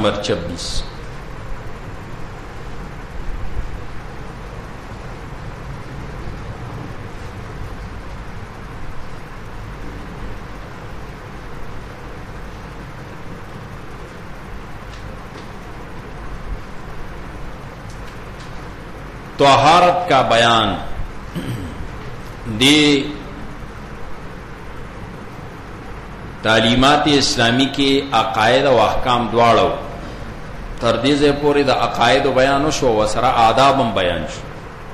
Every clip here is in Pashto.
نمبر 26. طہارت کا بیان دی تعلیمات اسلامی کے عقائد و احکام دواړو تر دې ځای پورې د عقاید بیان شو او سره آداب هم بیان شو.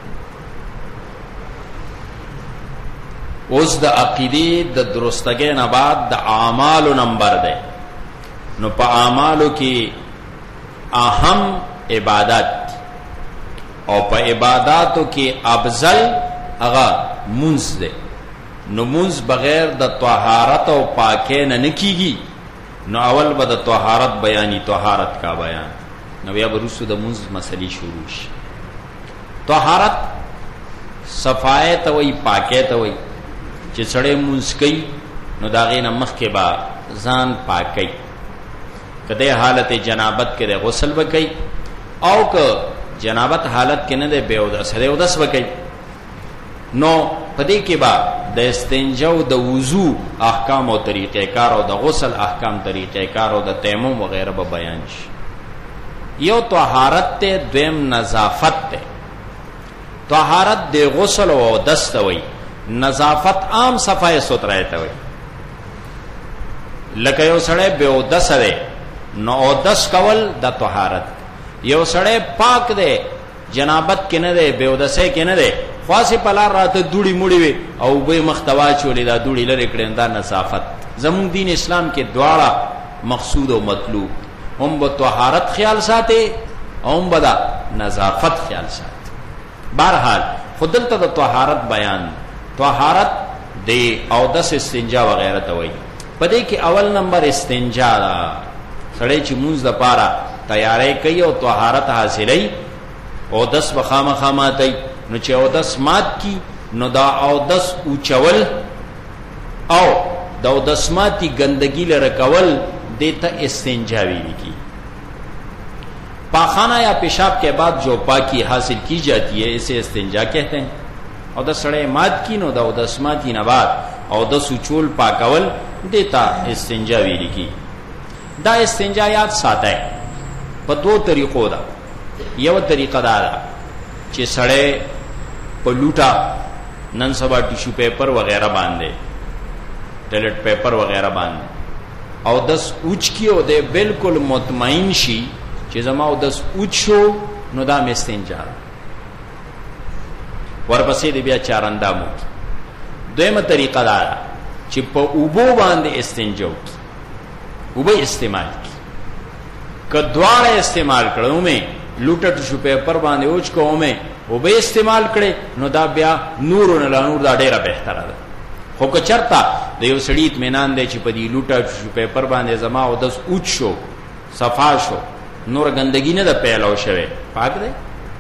اوس د عقیدې د درستګۍ نه بعد د اعمالو نمبر دی. نو په اعمالو کې اهم عبادت او په عباداتو کې افضل هغه منځ دی. نو منځ بغیر د طهارت او پاکۍ نه نکیږي. نو اول به د طهارت بیانی، طهارت کا بیان، نو بیا به وروسته د منځ مسلې شروع شي. طهارت صفای ته وایي، پاکۍ ته وایي. چې سړی منځ کوي نو د هغې نه مخکې به ځان پاک کوي. که دی حالت جنابت کې دی غسل به کوي، او که جنابت حالت کې نه دی بې اودس دی اودس به کوي. نو په دې کې به د استنجا او د وضو احکام او طریقې کار او د غسل احکام طریقې کار او د تیمم وغیرہ به بیان شي. یو طهارت ته، دویم نظافت ته. طهارت د غسل او اودس ته وایي، نظافت عام صفای سترای ته وایي. لکه یو سړی بې اودس دی نو اودس کول د طهارت. یو سړی پاک دی، جنابت کې نه دی، بې اودسۍ کې نه دی، خاصه پلار راته دوړي موړي وي او به مختوا چولې دا دوړي لري کړي، دا نظافت. زمون دین اسلام کې دواړه مقصود او مطلوب، هم به طهارت خیال ساتي او هم به نظافت خیال ساتي. بہرحال خودلته د طهارت بیان، طهارت د اودس استنجا وغیرہ ته وایي. پدې کې اول نمبر استنجا دا. سړی چې مونږ د پاره تیاری کوي او طهارت حاصلای، اودس بخامخا ماتي. نو چې اودس مات کی نو دا اودس اوچول او دا اودس ماتی گندگی لره کول دیتا استنجا ویلی کی. پاخانہ یا پیشاب کے بعد جو پاکی حاصل کی جاتی ہے اسے استنجا کہتے ہیں. اودس سڑے مات کی نو دا اودس ماتی نہ بعد اودس اوچول پاکول دیتا استنجا ویلی کی. دا استنجا یاد ساتا ہے په دو طریقو دا. یو طریقہ دا چې سړی په لوټا نن سبا ټیشو پیپر وغیرہ باندې، ټایلټ پیپر وغیرہ باندې او دس اوچ کی او دې بالکل مطمئن شي چې زما او دس اوچ شو نو دا مستنجا. ورپسې دې بیا چارندامو. دویمه طریقه دا چې په اوبو باندې استنجا وکړي، اوبه استعمال کی. که دواړه استعمال کړو مې لوټا ټیشو پیپر باندې اوچ کوو مې او به استعمال کړي نو دا بیا نور نه نور دا ډیره بهتره ده. خو که چرته د یو سړي اطمینان دی چې په دې لوټا پیپر باندې زما او دس اوچ شو، صفا شو، نور ګندګي نه ده پیلاو شوی، پاک دی،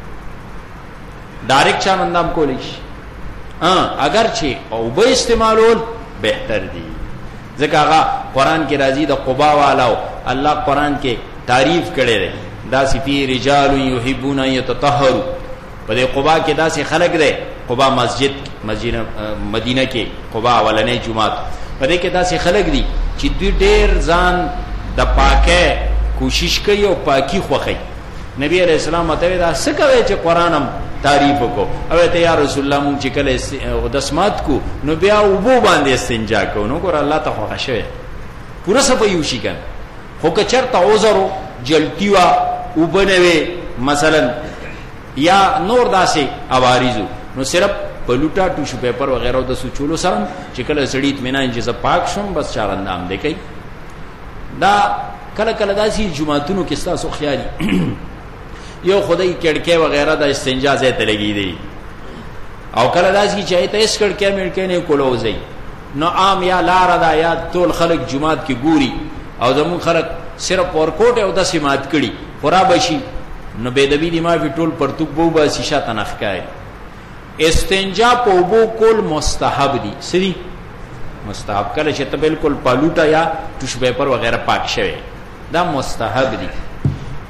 ډایرکټ چاندام کولی شي. اگر چې او به استعمالول بهتر دی. ځکه هغه قرآن کې راځي د قبا والاو، الله قرآن کې تعریف کړی دی دا صفی رجال یحبون ان یتطهروا. په دې قبا کې داسې خلق دی، قبا مسجد مدینه کې قبا اولنې جمعات، په دې کې داسې خلق دي چې دوی ډېر ځان د پاکه کوشش کوي او پاکي خوښي. نبی علیہ السلام ته دا څه کوي چې قرآنم تعریف کو او ته یا رسول الله مونږ چې کله دسمات کو نو بیا وبو باندې استنجا کو نو ګور الله ته خوښ شوی پورا سپه یو شي کنه. خو که چرته عذر جلتی وا وبنوي مثلا یا نور داسې عوارض نو صرف په لوټا ټیشو پیپر وغیرہ د سوچولو سره چې کله سړی اطمینان چې پاک شوم بس چارندام دی کوي. دا کله کله داسې جمعتونو کې تاسو خیالي یو خدای کړکې وغیرہ د استنجا ځای ته لګي دی او کله داسې چې ته اس کړکې مړکې نه کولوځي نو عام یا لار دا یا ټول خلک جمعات کې ګوري او زمون خلک صرف ورکوټ او د سمات کړي خراب شي نو بيدوی دی ما وی ټول پرتوک بو با شیشه تنخکای. استنجا په وبو کول مستحب دي. سری مستحب کله چې ته بالکل پالوټا یا ټیشو پیپر وغیرہ پاک شوی دا مستحب دي.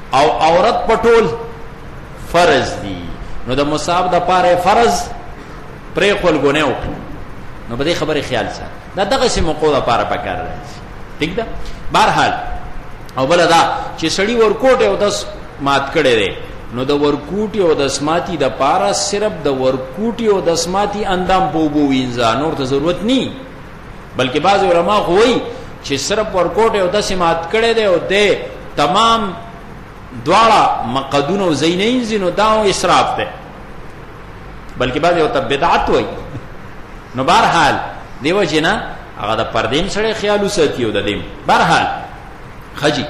او عورت پټول فرض دي. نو د مصاب د پاره فرض پرې خپل ګونه وکړو. نو په دې خبره خیال سره دا دغه سي موقع د پاره پکار راځي. ٹھیک ده. بهرحال او بل دا چې سړی ورکوټ او داس مات کړي دي نو د ورکوټي او د سماتی د پاره صرف د ورکوټي او د سماتی اندام بوبو وینځه نور ته ضرورت ني. بلکې بعض علما وایي چې صرف ورکوټ او د سمات کړي دي او د تمام دواړه مقدون او زینین زینو داو اسراف ده. بلکې بعض یو ته بدعت وایي. نو بهرحال دیو جنا هغه د پردیم سره خیال وساتیو د دیم. بهرحال خجی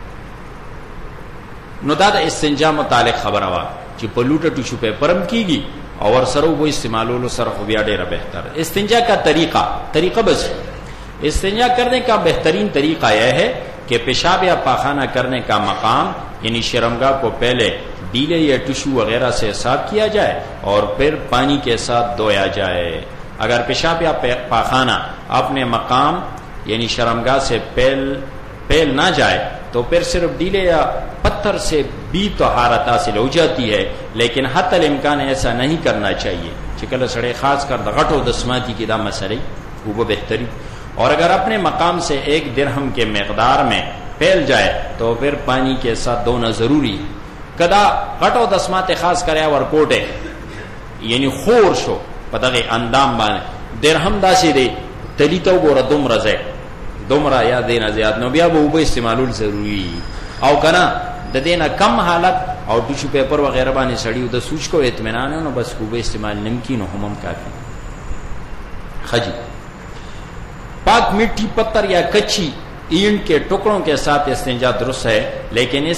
نو دا د استنجا متعلق خبره وا چې په لوټه ټوشو په پرم کیږي او ور سره وو استعمالولو سره خو بیا ډیره بهتر. استنجا کا طریقہ بس استنجا کرنے کا بہترین طریقہ یہ ہے کہ پیشاب یا پاخانہ کرنے کا مقام یعنی شرمگاہ کو پہلے ڈیلے یا ٹشو وغیرہ سے صاف کیا جائے اور پھر پانی کے ساتھ دھویا جائے. اگر پیشاب یا پاخانہ اپنے مقام یعنی شرمگاہ سے پھیل نہ جائے تو پھر صرف ڈیلے یا پتھر سے بھی طہارت حاصل ہو جاتی ہے. لیکن حتی الامکان ایسا نہیں کرنا چاہیے. چکل سڑے خاص کر غٹو دسماتی کی دا مسئلہ وہ بہتری. اور اگر اپنے مقام سے 1 درہم کے مقدار میں پھیل جائے تو پھر پانی کے ساتھ دھونا ضروری. کدا غٹو دسمات خاص کرے اور کوٹے یعنی خور شو پتہ اندام باندې درهم داسې دی تلی ته وګوره دومره ځای دومره یا دینه زیات نو بیا به وبو استعمالول ضروری. او کنه د دینه کم حالت او ټیشو پیپر وغیرہ باندې سړیو د سوچ کو اطمینان نو بس وبو استعمال نمکین هم کافی. خجی پاک مٹی پتھر یا کچی اینٹ کے ٹکڑوں کے ساتھ استنجا درست ہے لیکن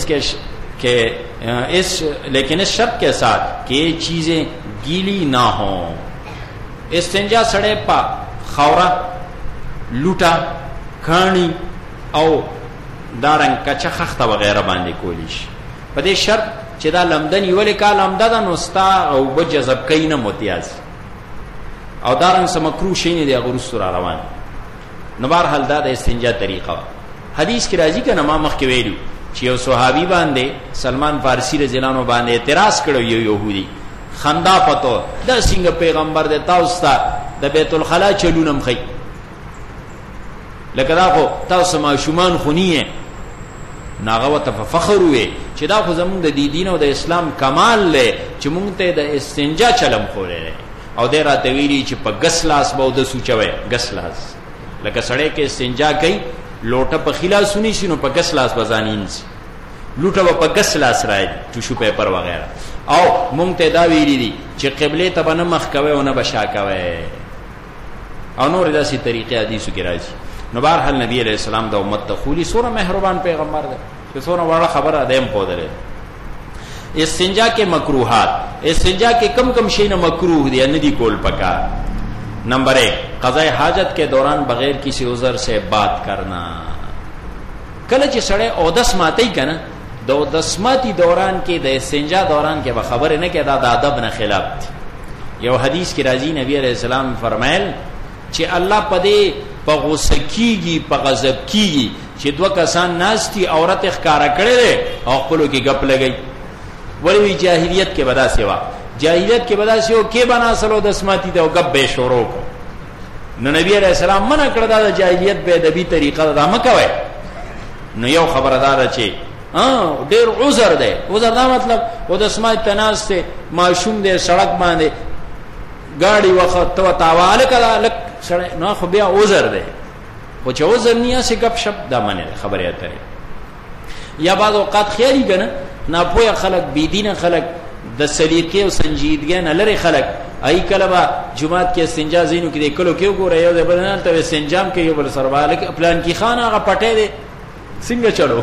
اس شرط کے ساتھ کہ یہ چیزیں گیلی نہ ہوں. استنجا سڑے پا خورا لوٹا کھانی او دارنگ کچا خخت وغیرہ باندې کولیش په دې شرط چې دا لمدن یو لیکا لمدا د نوستا او بجذب کین متیاز او دارنگ سمکرو شینه دی غرس را روان. نو بهرحال دا د استنجا طریقه حدیث کی راځي کنه ما مخ کې ویلو چې یو صحابي باندې سلمان فارسی رضی الله عنه باندې اعتراض کړو یو يهودي خندا پتو د څنګه پیغمبر د تاسو ته د بیت الخلا چلونم خي لکه دا خو تاسو ما شومان خونیه ناغه ته فخر وې چې دا خو زمونږ د دین او د اسلام کمال له چې مونږ ته د استنجا چلم خورې او د راته ویلي چې په غسلاس به د سوچوي غسلاس لکه سړی کې استنجا کوي لوټه په خلاصونی شنو په غسلاس بزانین سي لوټه په غسلاس راځي ټشو پیپر وغیرہ او مونږ ته دا ویلي دي چې قبله ته بنه مخ کوي او نه بشا کوي او نور داسې طریقې حدیثو کې راځي. نو بهرحال نبی علیہ السلام د امت ته خولي سوره مهربان پیغمبر دی چې سوره وړه خبره دیم پودره. استنجا کے مکروہات استنجا کے کم شی نه مکروہ دی نه دی کول پکا. نمبر 1 قضاء حاجت کے دوران بغیر کسی عذر سے بات کرنا. کله چې سړی اودس ماتي کنه د اودس ماتي دوران کې د استنجا دوران کې به خبره نه کې دا د ادب نه خلاف دی. یو حدیث کې راځي نبی علیہ السلام فرمایل چې الله پدې په غوسه کیږي په غضب کیږي چې دوه کسان ناشتي عورت ښکارا کړي او خپلو کې غپ لګي. ولی جاهلیت کې بدا سیوا جاهلیت کې بدا سیو کې بنا سلو د سماتی ته غپ به شروع کو. نو نبی علیہ السلام منع کړ دا جاهلیت به ادبی طریقه دا مکوي. نو یو خبردار چې ډیر عذر ده. عذر دا مطلب و د سماعت تناس ته معشوم دې سړک باندې گاڑی وخت تو تاواله کړه لک سړی نو خو بیا عذر ده. او چې عذر نه سي غپ شپ دا منه خبره اتره. یا بعض اوقات خیالي کنه نا پوهه خلق بيدینه خلق د سلیقې او سنجیدګۍ نه لري خلق ای کلمه جمعات کې استنجا زینو کې کلو کې وګوره یو د بدن ته استنجام کې یو بل سرواله پلان کې خانه هغه پټه دي څنګه چلو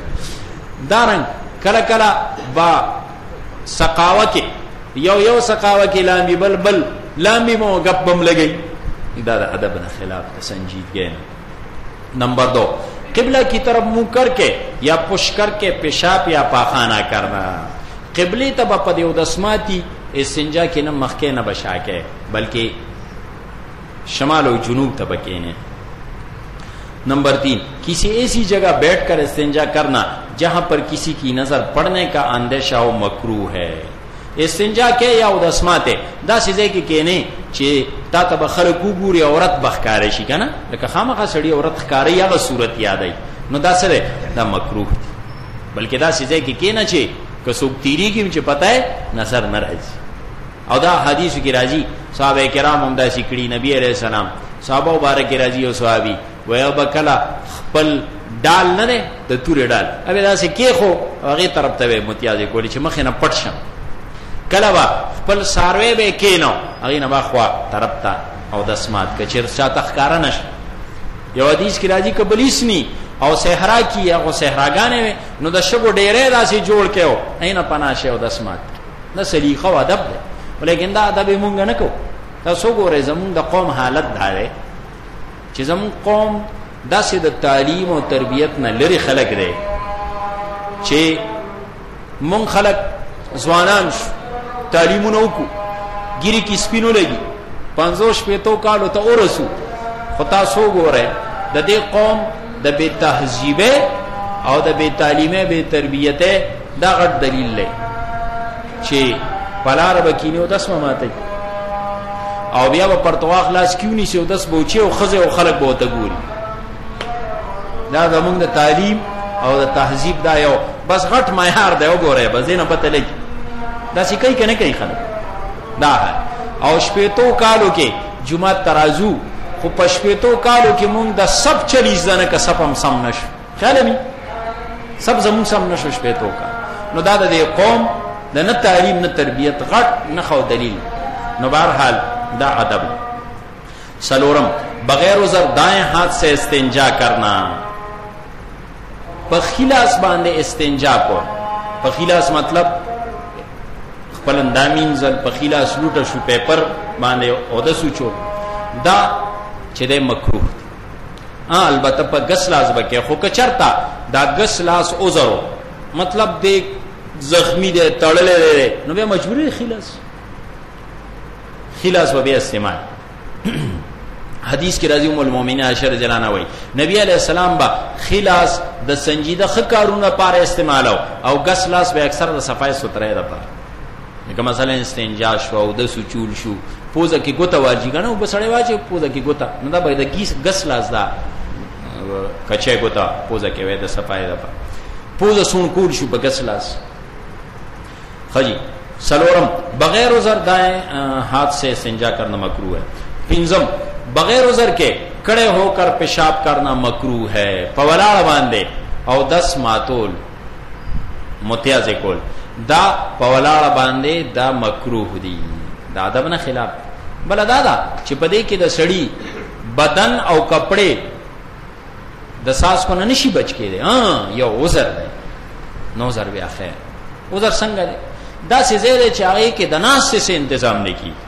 دارن کله کله با سقاوه کې یو سقاوه کې لامبي بل لامبي مو غپ بم لګي دا د ادب نه خلاف د سنجیدګۍ. نمبر 2 قبلہ کی طرف منہ کر کے یا پش کر کے پیشاب یا پاخانہ کرنا. قبلی تب پدی ادسماتی استنجا کی نہ مخکے نہ بشا کے بلکہ شمال و جنوب طبقے نے. نمبر 3 کسی ایسی جگہ بیٹھ کر استنجا کرنا जहां पर किसी की नजर पड़ने का अंदेशा हो मकरूह है। استنجا کې یا د اسماته دا سيزه کې کېنه چې تا ته بخره کوګوري عورت بخکارې شي کنه لکه خامخا سړی عورت ښکارې یا صورت یادای نو دا سره دا مکروه بلکې دا سيزه کې کېنه چې کڅوک تیری کې چې پتا ہے نظر ناراضي او دا حدیث کې راځي صحابه کرام هم دا سکړي نبی عليه السلام صحابه مبارک راځي او صحابي ويا بکلا خپل ډال نه د تورې ډال اوبه دا سې کې خو هغه طرف ته متیازه کولی چې مخ نه پټ شم کله وا خپل ساروي به کینو هغه نه واخوا طرف ته او د اسمات کې چرچا تخکارا نش یو حدیث کې راځي کبلیسنی او صحرا کی او صحراګانې نو د شګو ډېرې داسې جوړ کېو اینه پناشه او د اسمات نه سلیقه او ادب ده ولیکن دا ادب مونږ نه کو تاسو ګورئ زمونږ د قوم حالت دا ده چې زمونږ قوم داسې د تعلیم او تربیت نه لري خلک دي چې مونږ خلک ځوانان تعلیمونه وکړو ګيري کې سپینو لګي 500 کالو ته ورسو خو تاسو ګورئ د دې قوم د بے تهذیبه او د بے تعلیمه بے تربیته دا غټ دلیل دی چې پلار بکینه او داس ماته او بیا په پرتوا خلاص کیونی سي او داس بوچي او خزه او خلق بوته ګوري دا زمونږ د تعلیم او د تهذیب دا یو بس غټ معیار دی وګوره بس نه پته لګي دا څه کوي کنه کوي خلک دا او شپېتو کالو کې جمعه ترازو خو پښپېتو کالو کې مونږ د سب چلیز نه که سب هم سم نشو خیال می سب زمون سم نشو شپېتو کا نو دا د قوم د نه تعلیم نه تربیت غټ نه خو دلیل نو بهرحال دا ادب سلورم بغیر عذر دائیں ہاتھ سے استنجا کرنا پخیلاس باندې استنجا کو پخیلاس مطلب خپل اندامین زل پخیلاس لوټه شو پیپر باندې او د سوچو دا چې د مکروه البته په غسلاس بکې خو کچرتا دا غسلاس عذر مطلب د زخمی دے تړلې دے نو به مجبوری خلاص و به استعمال حدیث کی راضی ام المؤمنین عائشہ رضی اللہ عنہا وای نبی علیہ السلام با خلاص د سنجیده خکارونه پاره استعمالو او غسلاس به اکثر د صفای سترې ده پر لکه مثلا استنجا شو او د سوچول شو پوزه کې ګوته واجی کنه او بسړې واجی پوزه کې ګوته نو دا به د غسلاس دا کچې ګوته پوزه کې وې د صفای ده پر پوزه سون کول شو په غسلاس خجی سلورم بغیر عذر دائیں ہاتھ سے استنجا کرنا مکروہ ہے پنجم بغیر عذر کے کھڑے ہو کر پیشاب کرنا مکروہ ہے پولاڑ باندھے او 10 ماتول متیازے کول دا پولاڑ باندھے دا مکروہ دی دا ادب نه خلاف بل دادا چې پدې کې د سړی بدن او کپڑے د ساس کو نه نشي بچ کېده یو عذر دی نو عذر بیا خیر عذر څنګه دی دا سے زیادہ چاہیے کہ دناس سے انتظام نے کی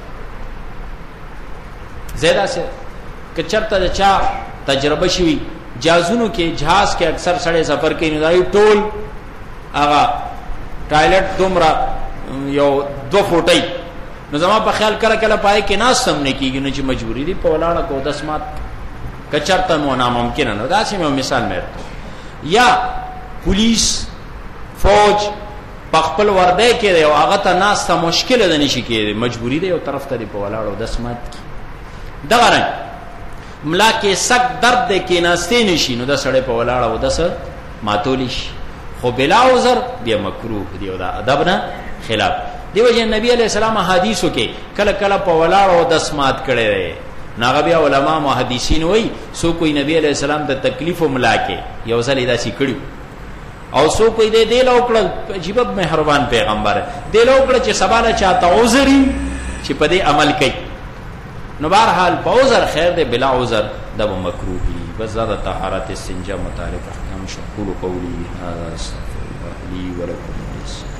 زیادہ سے کچرتا چا تجربہ شوی جازونو کے جہاز کے اکثر سڑے سفر کے ندائی ټول آغا ٹائلٹ دومرا یو 2 فوٹی نو زما په خیال کله کله پای کې ناس سم نه کیږي نو چې مجبوری دی په ولاړه کو 10 مات کچرتا مو ناممکن نه دا سم مثال مې یا پولیس فوج پخپل ورده کې دی او هغه ته ناس ته مشکل ده نشي کېږي مجبوری دی او طرف ته دی په ولاړو 10 مات دا غره ملا کې سک درد دی کې ناشته نشي نو دا سړی په ولاړو 10 ماتولیش خو بلا عذر دی مکروه دی او دا ادب نه خلاف دی وجه نبی علیہ السلام حدیثو کې کله کله په ولاړو 10 مات کړي دی ناغبیا علما محدثین وای سو کوئی نبی علیہ السلام ته تکلیف ملا کې یو ځل دا سی کړي او سو کوئی دے دے لوکړه عجیب مهربان پیغمبر دے لوکړه چې سباله چاته عذري چې په دې عمل کوي نو بهر حال په عذر خیر دے بلا عذر د مکروه بس زاد طهارت استنجا متعلق احکام شکول قولی هذا استغفر الله لي ولكم